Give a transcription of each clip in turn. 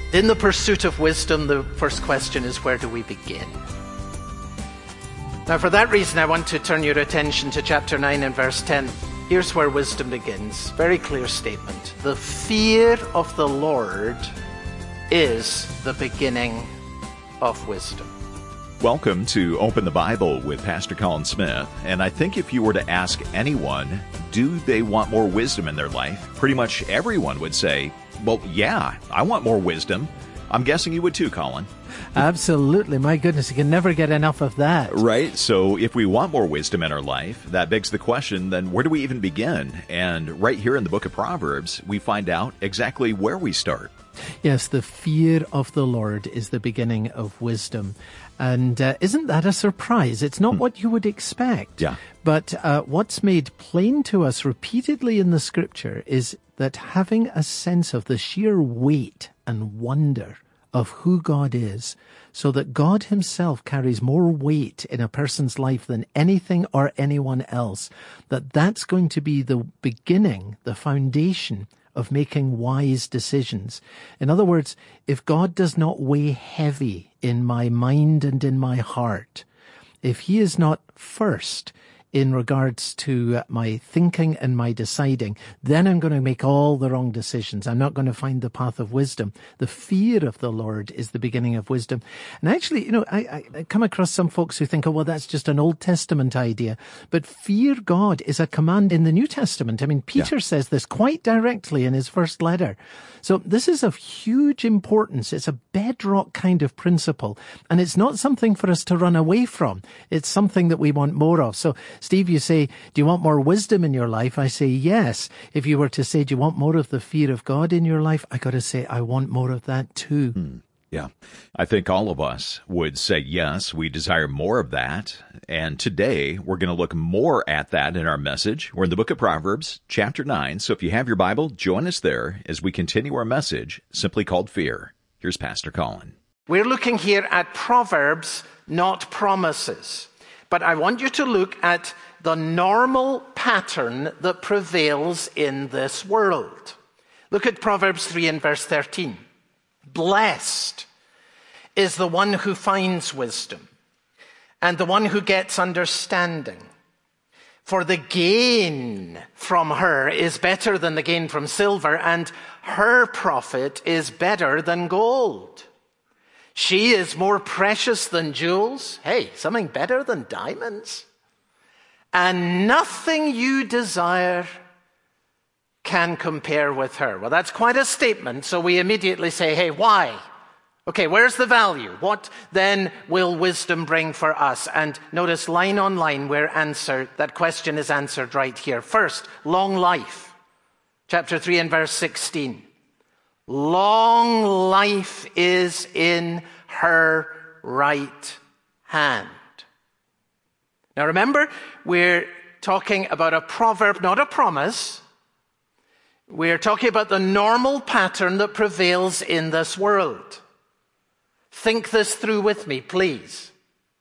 In the pursuit of wisdom, the first question is, where do we begin? Now, for that reason, I want to turn your attention to chapter 9 and verse 10. Here's where wisdom begins. Very clear statement. The fear of the Lord is the beginning of wisdom. Welcome to Open the Bible with Pastor Colin Smith. And I think if you were to ask anyone, do they want more wisdom in their life? Pretty much everyone would say, well, yeah, I want more wisdom. I'm guessing you would too, Colin. Absolutely. My goodness, you can never get enough of that. Right. So if we want more wisdom in our life, that begs the question, then where do we even begin? And right here in the book of Proverbs, we find out exactly where we start. Yes, the fear of the Lord is the beginning of wisdom. And isn't that a surprise? It's not what you would expect. Yeah. But what's made plain to us repeatedly in the Scripture is that having a sense of the sheer weight and wonder of who God is, so that God himself carries more weight in a person's life than anything or anyone else, that's going to be the beginning, the foundation of making wise decisions. In other words, if God does not weigh heavy in my mind and in my heart, if he is not first in regards to my thinking and my deciding, then I'm going to make all the wrong decisions. I'm not going to find the path of wisdom. The fear of the Lord is the beginning of wisdom. And actually, I come across some folks who think, oh, well, that's just an Old Testament idea. But fear God is a command in the New Testament. I mean, Peter says this quite directly in his first letter. So this is of huge importance. It's a bedrock kind of principle. And it's not something for us to run away from. It's something that we want more of. So, Steve, you say, do you want more wisdom in your life? I say, yes. If you were to say, do you want more of the fear of God in your life? I got to say, I want more of that too. Yeah, I think all of us would say, yes, we desire more of that. And today we're going to look more at that in our message. We're in the book of Proverbs, chapter 9. So if you have your Bible, join us there as we continue our message, simply called Fear. Here's Pastor Colin. We're looking here at Proverbs, not promises. But I want you to look at the normal pattern that prevails in this world. Look at Proverbs 3 and verse 13. Blessed is the one who finds wisdom and the one who gets understanding. For the gain from her is better than the gain from silver, and her profit is better than gold. She is more precious than jewels. Hey, something better than diamonds. And nothing you desire can compare with her. Well, that's quite a statement. So we immediately say, hey, why? Okay, where's the value? What then will wisdom bring for us? And notice line on line that question is answered right here. First, long life. Chapter 3 and verse 16. Long life is in her right hand. Now remember, we're talking about a proverb, not a promise. We're talking about the normal pattern that prevails in this world. Think this through with me, please.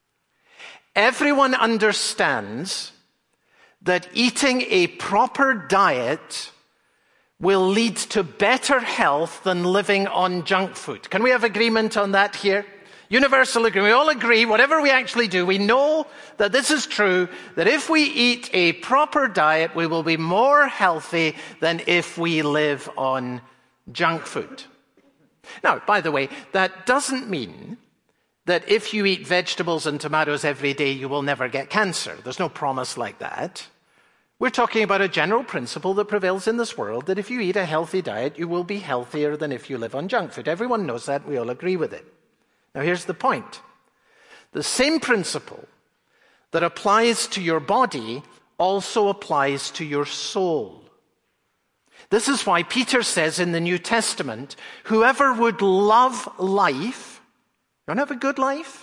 Everyone understands that eating a proper diet will lead to better health than living on junk food. Can we have agreement on that here? Universal agreement. We all agree, whatever we actually do, we know that this is true, that if we eat a proper diet, we will be more healthy than if we live on junk food. Now, by the way, that doesn't mean that if you eat vegetables and tomatoes every day, you will never get cancer. There's no promise like that. We're talking about a general principle that prevails in this world, that if you eat a healthy diet, you will be healthier than if you live on junk food. Everyone knows that. We all agree with it. Now, here's the point. The same principle that applies to your body also applies to your soul. This is why Peter says in the New Testament, whoever would love life, you want to have a good life,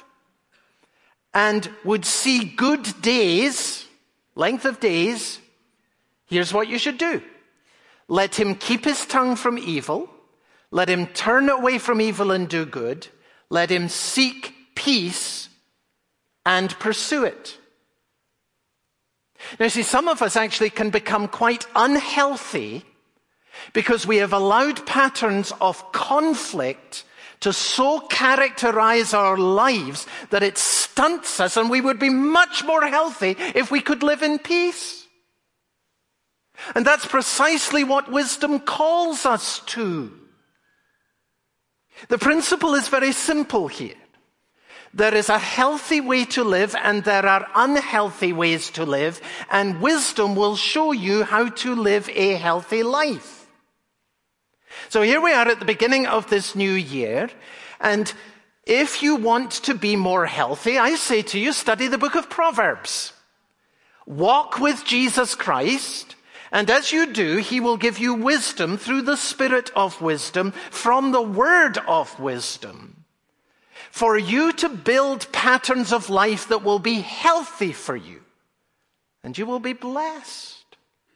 and would see good days, length of days, here's what you should do. Let him keep his tongue from evil. Let him turn away from evil and do good. Let him seek peace and pursue it. Now, see, some of us actually can become quite unhealthy because we have allowed patterns of conflict to so characterize our lives that it stunts us, and we would be much more healthy if we could live in peace. And that's precisely what wisdom calls us to. The principle is very simple here. There is a healthy way to live and there are unhealthy ways to live, and wisdom will show you how to live a healthy life. So here we are at the beginning of this new year, and if you want to be more healthy, I say to you, study the book of Proverbs. Walk with Jesus Christ, and as you do, he will give you wisdom through the Spirit of wisdom from the word of wisdom, for you to build patterns of life that will be healthy for you, and you will be blessed.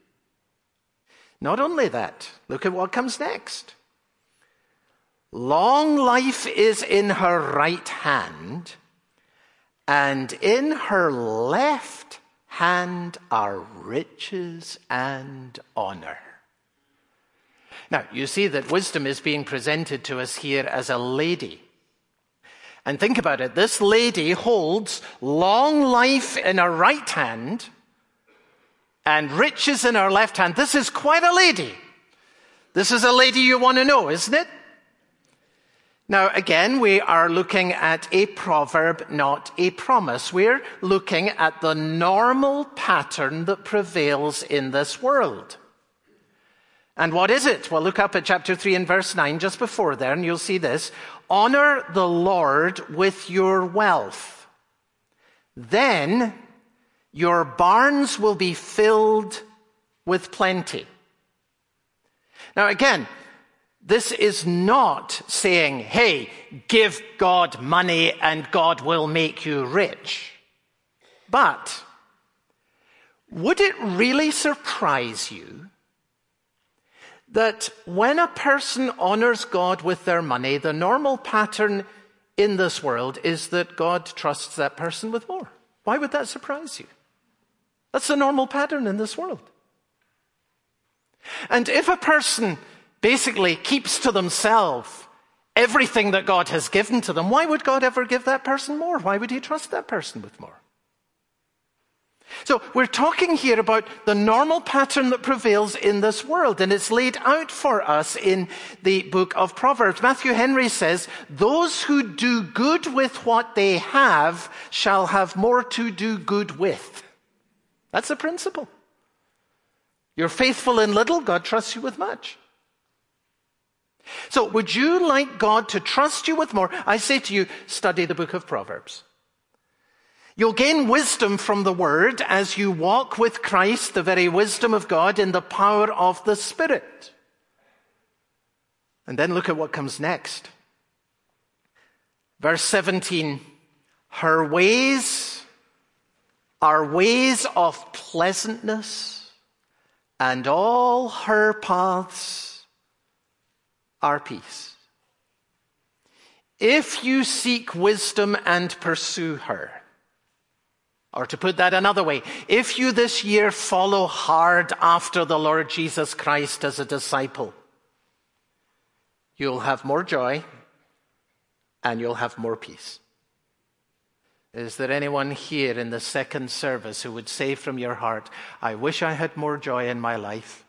Not only that, look at what comes next. Long life is in her right hand, and in her left hand are riches and honor. Now, you see that wisdom is being presented to us here as a lady. And think about it. This lady holds long life in her right hand and riches in her left hand. This is quite a lady. This is a lady you want to know, isn't it? Now, again, we are looking at a proverb, not a promise. We're looking at the normal pattern that prevails in this world. And what is it? Well, look up at chapter 3 and verse 9, just before there, and you'll see this. Honor the Lord with your wealth. Then your barns will be filled with plenty. Now, again, this is not saying, hey, give God money and God will make you rich. But would it really surprise you that when a person honors God with their money, the normal pattern in this world is that God trusts that person with more? Why would that surprise you? That's the normal pattern in this world. And if a person basically keeps to themselves everything that God has given to them, why would God ever give that person more? Why would he trust that person with more? So we're talking here about the normal pattern that prevails in this world, and it's laid out for us in the book of Proverbs. Matthew Henry says, those who do good with what they have shall have more to do good with. That's the principle. You're faithful in little, God trusts you with much. So would you like God to trust you with more? I say to you, study the book of Proverbs. You'll gain wisdom from the word as you walk with Christ, the very wisdom of God, in the power of the Spirit. And then look at what comes next. Verse 17, her ways are ways of pleasantness, and all her paths are peace. If you seek wisdom and pursue her, or to put that another way, if you this year follow hard after the Lord Jesus Christ as a disciple, you'll have more joy and you'll have more peace. Is there anyone here in the second service who would say from your heart, I wish I had more joy in my life?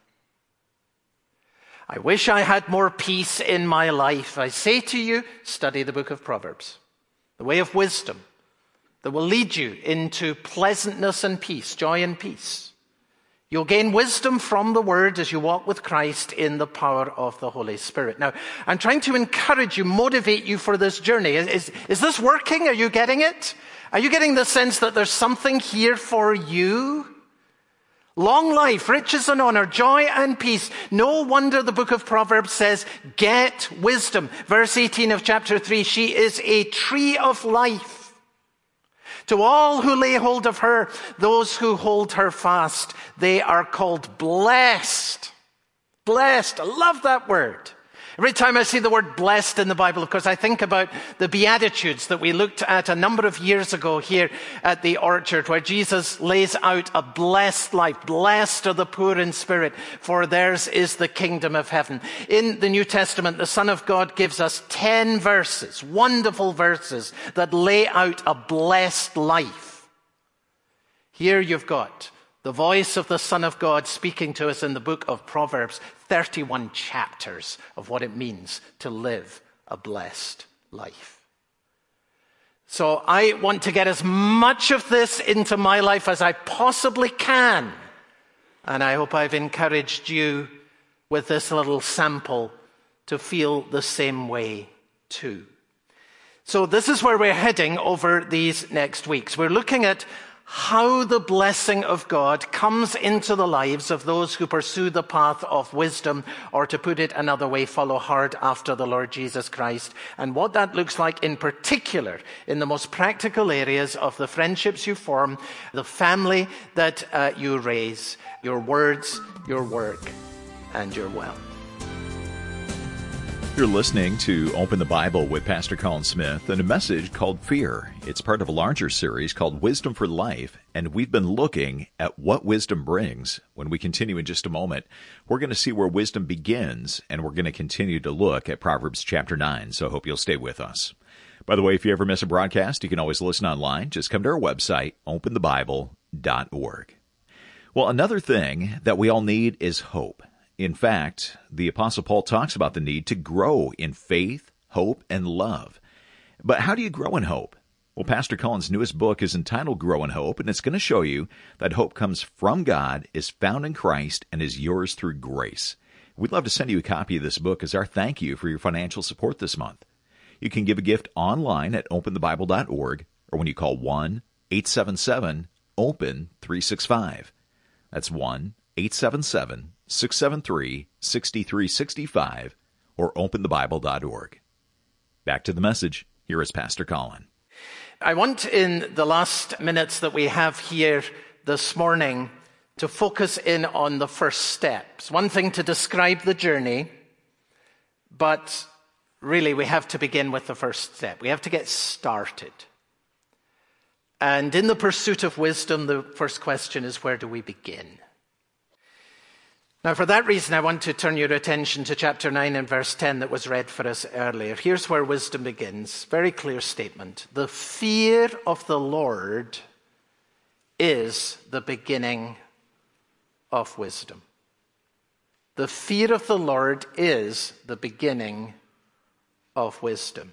I wish I had more peace in my life. I say to you, study the book of Proverbs, the way of wisdom that will lead you into pleasantness and peace, joy and peace. You'll gain wisdom from the word as you walk with Christ in the power of the Holy Spirit. Now, I'm trying to encourage you, motivate you for this journey. Is this working? Are you getting it? Are you getting the sense that there's something here for you? Long life, riches and honor, joy and peace. No wonder the book of Proverbs says, get wisdom. Verse 18 of chapter 3, she is a tree of life. To all who lay hold of her, those who hold her fast, they are called blessed. Blessed. I love that word. Every time I see the word blessed in the Bible, of course, I think about the Beatitudes that we looked at a number of years ago here at the Orchard, where Jesus lays out a blessed life. Blessed are the poor in spirit, for theirs is the kingdom of heaven. In the New Testament, the Son of God gives us 10 verses, wonderful verses, that lay out a blessed life. Here you've got the voice of the Son of God speaking to us in the book of Proverbs, 31 chapters of what it means to live a blessed life. So I want to get as much of this into my life as I possibly can. And I hope I've encouraged you with this little sample to feel the same way too. So this is where we're heading over these next weeks. We're looking at how the blessing of God comes into the lives of those who pursue the path of wisdom, or to put it another way, follow hard after the Lord Jesus Christ, and what that looks like in particular in the most practical areas of the friendships you form, the family that you raise, your words, your work, and your wealth. You're listening to Open the Bible with Pastor Colin Smith and a message called Fear. It's part of a larger series called Wisdom for Life, and we've been looking at what wisdom brings. When we continue in just a moment, we're going to see where wisdom begins, and we're going to continue to look at Proverbs chapter 9, so I hope you'll stay with us. By the way, if you ever miss a broadcast, you can always listen online. Just come to our website, openthebible.org. Well, another thing that we all need is hope. In fact, the Apostle Paul talks about the need to grow in faith, hope, and love. But how do you grow in hope? Well, Pastor Colin's newest book is entitled Grow in Hope, and it's going to show you that hope comes from God, is found in Christ, and is yours through grace. We'd love to send you a copy of this book as our thank you for your financial support this month. You can give a gift online at openthebible.org, or when you call 1-877-OPEN-365. That's 1-877-673-6365, or openthebible.org. Back to the message. Here is Pastor Colin. I want, in the last minutes that we have here this morning, to focus in on the first steps. One thing to describe the journey, but really we have to begin with the first step. We have to get started. And in the pursuit of wisdom, the first question is, where do we begin? Now, for that reason, I want to turn your attention to chapter 9 and verse 10 that was read for us earlier. Here's where wisdom begins. Very clear statement. The fear of the Lord is the beginning of wisdom. The fear of the Lord is the beginning of wisdom.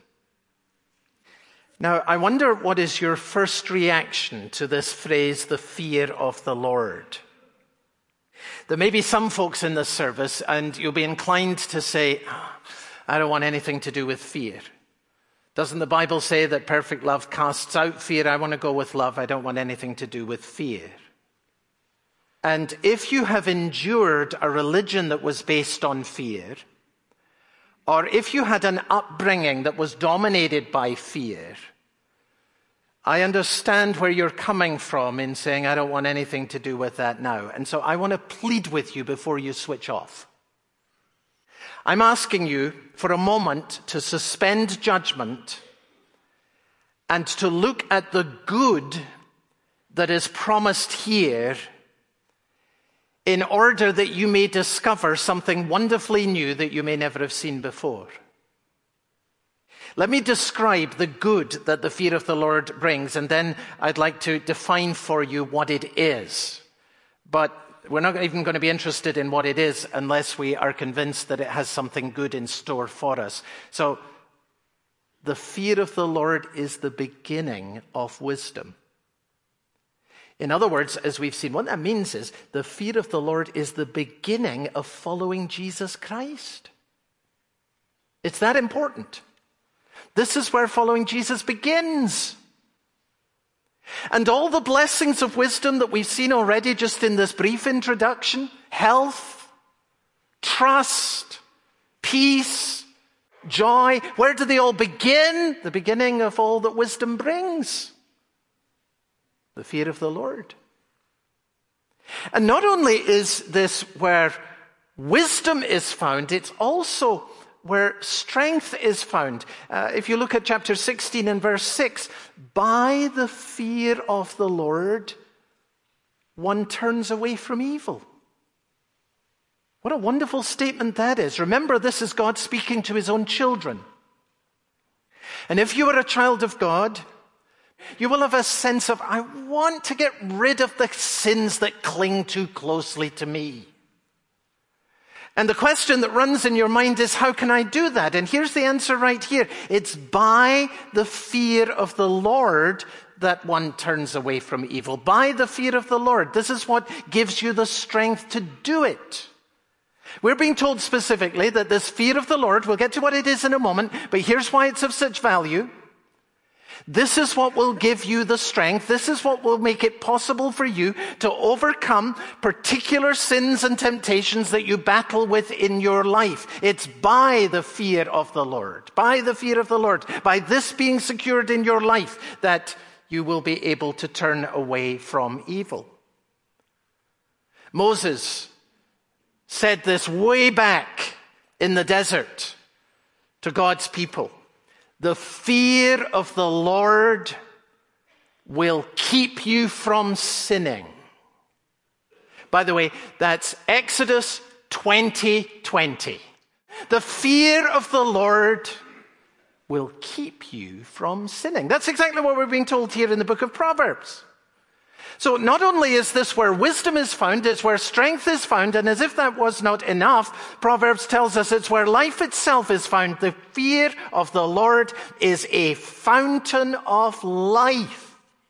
Now, I wonder what is your first reaction to this phrase, the fear of the Lord? There may be some folks in this service, and you'll be inclined to say, I don't want anything to do with fear. Doesn't the Bible say that perfect love casts out fear? I want to go with love. I don't want anything to do with fear. And if you have endured a religion that was based on fear, or if you had an upbringing that was dominated by fear, I understand where you're coming from in saying, I don't want anything to do with that now. And so I want to plead with you before you switch off. I'm asking you for a moment to suspend judgment and to look at the good that is promised here in order that you may discover something wonderfully new that you may never have seen before. Let me describe the good that the fear of the Lord brings, and then I'd like to define for you what it is. But we're not even going to be interested in what it is unless we are convinced that it has something good in store for us. So, the fear of the Lord is the beginning of wisdom. In other words, as we've seen, what that means is the fear of the Lord is the beginning of following Jesus Christ. It's that important. This is where following Jesus begins. And all the blessings of wisdom that we've seen already just in this brief introduction, health, trust, peace, joy, where do they all begin? The beginning of all that wisdom brings. The fear of the Lord. And not only is this where wisdom is found, it's also where strength is found. If you look at chapter 16 and verse 6, by the fear of the Lord, one turns away from evil. What a wonderful statement that is. Remember, this is God speaking to his own children. And if you are a child of God, you will have a sense of, I want to get rid of the sins that cling too closely to me. And the question that runs in your mind is, how can I do that? And here's the answer right here. It's by the fear of the Lord that one turns away from evil. By the fear of the Lord. This is what gives you the strength to do it. We're being told specifically that this fear of the Lord, we'll get to what it is in a moment, but here's why it's of such value. This is what will give you the strength. This is what will make it possible for you to overcome particular sins and temptations that you battle with in your life. It's by the fear of the Lord, by the fear of the Lord, by this being secured in your life, that you will be able to turn away from evil. Moses said this way back in the desert to God's people. The fear of the Lord will keep you from sinning. By the way, that's Exodus 20:20. The fear of the Lord will keep you from sinning. That's exactly what we're being told here in the book of Proverbs. So not only is this where wisdom is found, it's where strength is found, and as if that was not enough, Proverbs tells us it's where life itself is found. The fear of the Lord is a fountain of life.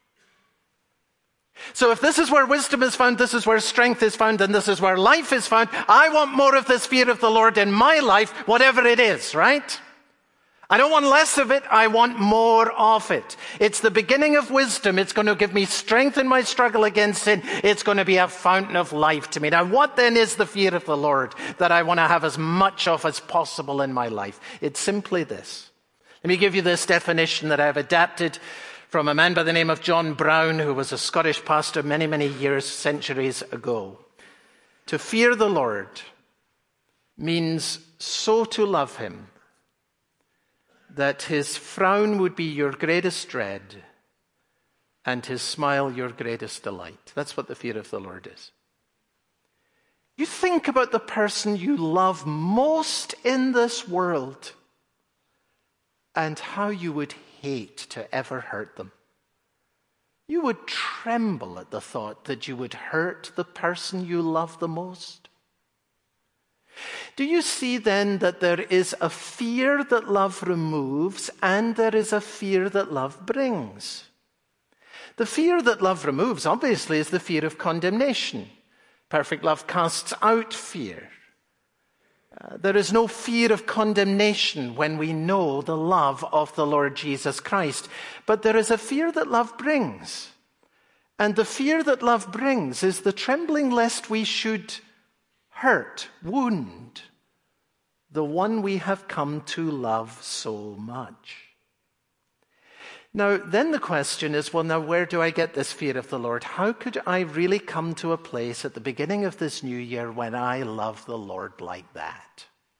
So if this is where wisdom is found, this is where strength is found, and this is where life is found, I want more of this fear of the Lord in my life, whatever it is, right? I don't want less of it, I want more of it. It's the beginning of wisdom. It's going to give me strength in my struggle against sin. It's going to be a fountain of life to me. Now, what then is the fear of the Lord that I want to have as much of as possible in my life? It's simply this. Let me give you this definition that I've adapted from a man by the name of John Brown, who was a Scottish pastor many, many years, centuries ago. To fear the Lord means so to love him that his frown would be your greatest dread and his smile your greatest delight. That's what the fear of the Lord is. You think about the person you love most in this world and how you would hate to ever hurt them. You would tremble at the thought that you would hurt the person you love the most. Do you see then that there is a fear that love removes and there is a fear that love brings? The fear that love removes, obviously, is the fear of condemnation. Perfect love casts out fear. There is no fear of condemnation when we know the love of the Lord Jesus Christ. But there is a fear that love brings. And the fear that love brings is the trembling lest we should hurt, wound the one we have come to love so much. Now, then the question is, well, now where do I get this fear of the Lord? How could I really come to a place at the beginning of this new year when I love the Lord like that?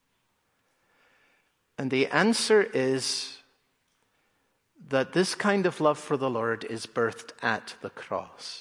And the answer is that this kind of love for the Lord is birthed at the cross.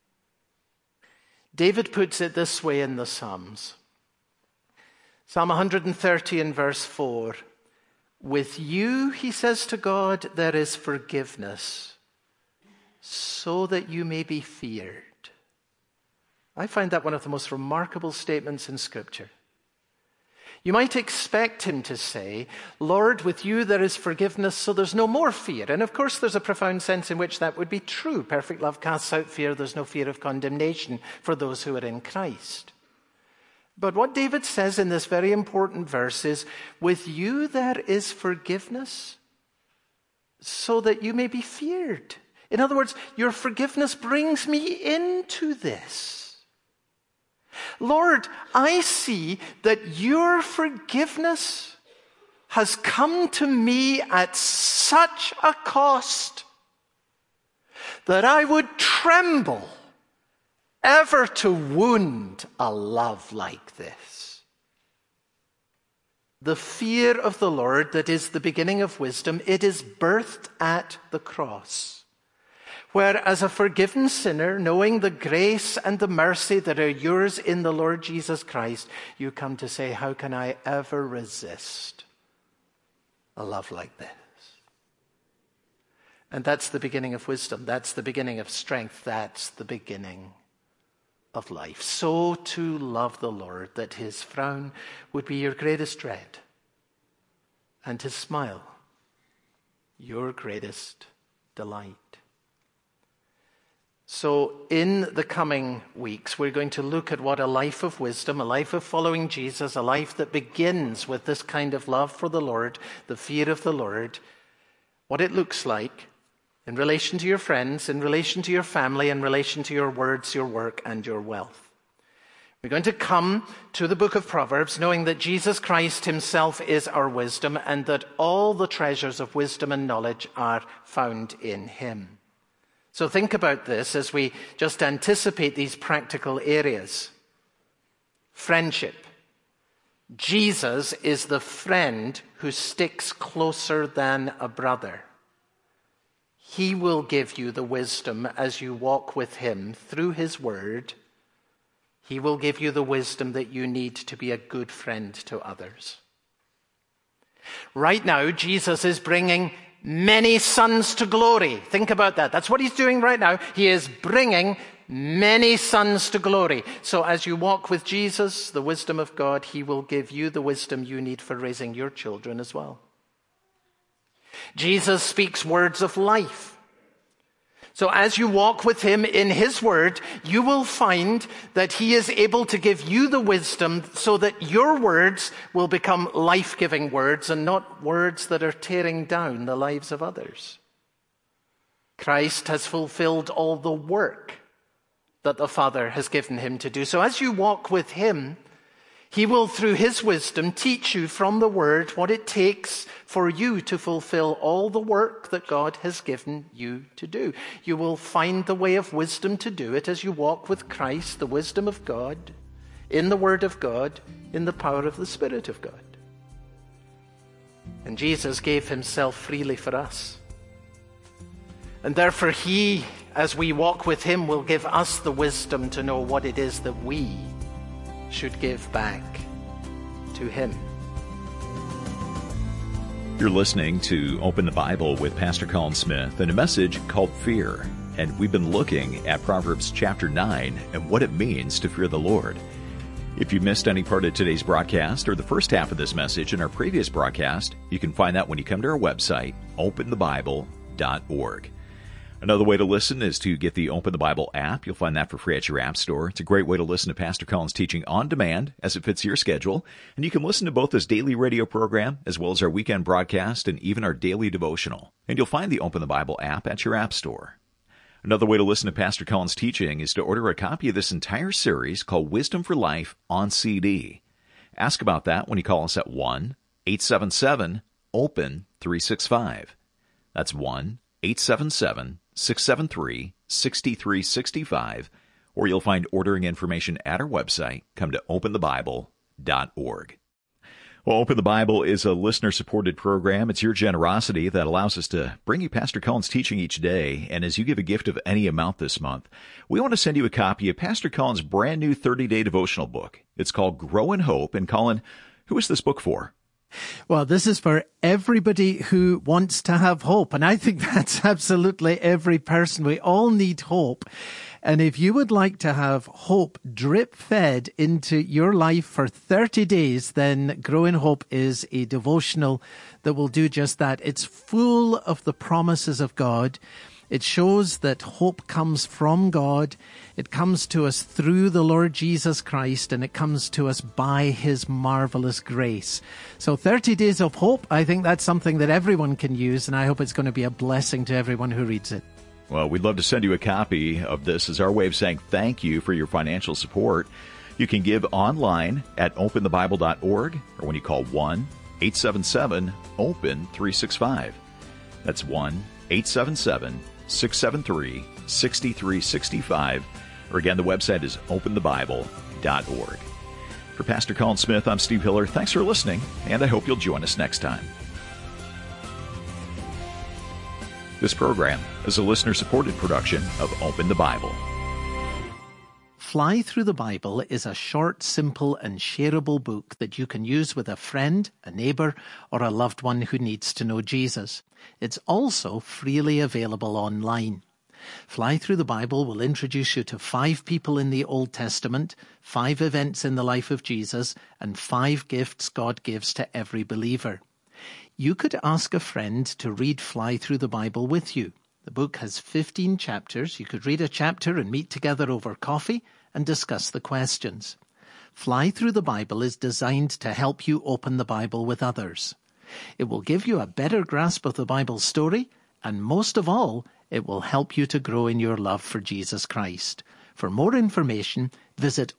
David puts it this way in the Psalms. Psalm 130 and verse 4. With you, he says to God, there is forgiveness, so that you may be feared. I find that one of the most remarkable statements in Scripture. You might expect him to say, Lord, with you there is forgiveness, so there's no more fear. And of course there's a profound sense in which that would be true. Perfect love casts out fear. There's no fear of condemnation for those who are in Christ. But what David says in this very important verse is, with you there is forgiveness, so that you may be feared. In other words, your forgiveness brings me into this. Lord, I see that your forgiveness has come to me at such a cost that I would tremble ever to wound a love like this. The fear of the Lord that is the beginning of wisdom, it is birthed at the cross, where as a forgiven sinner, knowing the grace and the mercy that are yours in the Lord Jesus Christ, you come to say, how can I ever resist a love like this? And that's the beginning of wisdom. That's the beginning of strength. That's the beginning of life. So to love the Lord that his frown would be your greatest dread, and his smile your greatest delight. So in the coming weeks, we're going to look at what a life of wisdom, a life of following Jesus, a life that begins with this kind of love for the Lord, the fear of the Lord, what it looks like in relation to your friends, in relation to your family, in relation to your words, your work, and your wealth. We're going to come to the book of Proverbs knowing that Jesus Christ himself is our wisdom and that all the treasures of wisdom and knowledge are found in him. So think about this as we just anticipate these practical areas. Friendship. Jesus is the friend who sticks closer than a brother. He will give you the wisdom as you walk with him through his word. He will give you the wisdom that you need to be a good friend to others. Right now, Jesus is bringing many sons to glory. Think about that. That's what he's doing right now. He is bringing many sons to glory. So as you walk with Jesus, the wisdom of God, he will give you the wisdom you need for raising your children as well. Jesus speaks words of life. So as you walk with him in his word, you will find that he is able to give you the wisdom so that your words will become life-giving words and not words that are tearing down the lives of others. Christ has fulfilled all the work that the Father has given him to do. So as you walk with him, he will, through his wisdom, teach you from the word what it takes for you to fulfill all the work that God has given you to do. You will find the way of wisdom to do it as you walk with Christ, the wisdom of God, in the word of God, in the power of the Spirit of God. And Jesus gave himself freely for us. And therefore he, as we walk with him, will give us the wisdom to know what it is that we should give back to him. You're listening to Open the Bible with Pastor Colin Smith and a message called Fear. And we've been looking at Proverbs chapter 9 and what it means to fear the Lord. If you missed any part of today's broadcast or the first half of this message in our previous broadcast, you can find that when you come to our website, openthebible.org. Another way to listen is to get the Open the Bible app. You'll find that for free at your app store. It's a great way to listen to Pastor Colin's teaching on demand as it fits your schedule. And you can listen to both his daily radio program as well as our weekend broadcast and even our daily devotional. And you'll find the Open the Bible app at your app store. Another way to listen to Pastor Colin's teaching is to order a copy of this entire series called Wisdom for Life on CD. Ask about that when you call us at 1-877-OPEN-365. That's 1-877-673-6365, or you'll find ordering information at our website. Come to openthebible.org. Well, Open the Bible is a listener-supported program. It's your generosity that allows us to bring you Pastor Colin's teaching each day. And as you give a gift of any amount this month, we want to send you a copy of Pastor Colin's brand new 30-day devotional book. It's called Grow in Hope. And Colin, who is this book for? Well, this is for everybody who wants to have hope. And I think that's absolutely every person. We all need hope. And if you would like to have hope drip-fed into your life for 30 days, then Grow in Hope is a devotional that will do just that. It's full of the promises of God. It shows that hope comes from God. It comes to us through the Lord Jesus Christ, and it comes to us by his marvelous grace. So 30 days of hope, I think that's something that everyone can use, and I hope it's going to be a blessing to everyone who reads it. Well, we'd love to send you a copy of this as our way of saying thank you for your financial support. You can give online at openthebible.org or when you call 1-877-OPEN-365. That's 1-877-673-6365. Or again, the website is openthebible.org. For Pastor Colin Smith, I'm Steve Hiller. Thanks for listening, and I hope you'll join us next time. This program is a listener-supported production of Open the Bible. Fly Through the Bible is a short, simple, and shareable book that you can use with a friend, a neighbor, or a loved one who needs to know Jesus. It's also freely available online. Fly Through the Bible will introduce you to 5 people in the Old Testament, 5 events in the life of Jesus, and 5 gifts God gives to every believer. You could ask a friend to read Fly Through the Bible with you. The book has 15 chapters. You could read a chapter and meet together over coffee and discuss the questions. Fly Through the Bible is designed to help you open the Bible with others. It will give you a better grasp of the Bible story, and most of all, it will help you to grow in your love for Jesus Christ. For more information, visit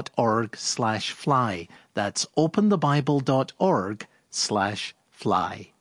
openthebible.org/fly. That's openthebible.org/fly.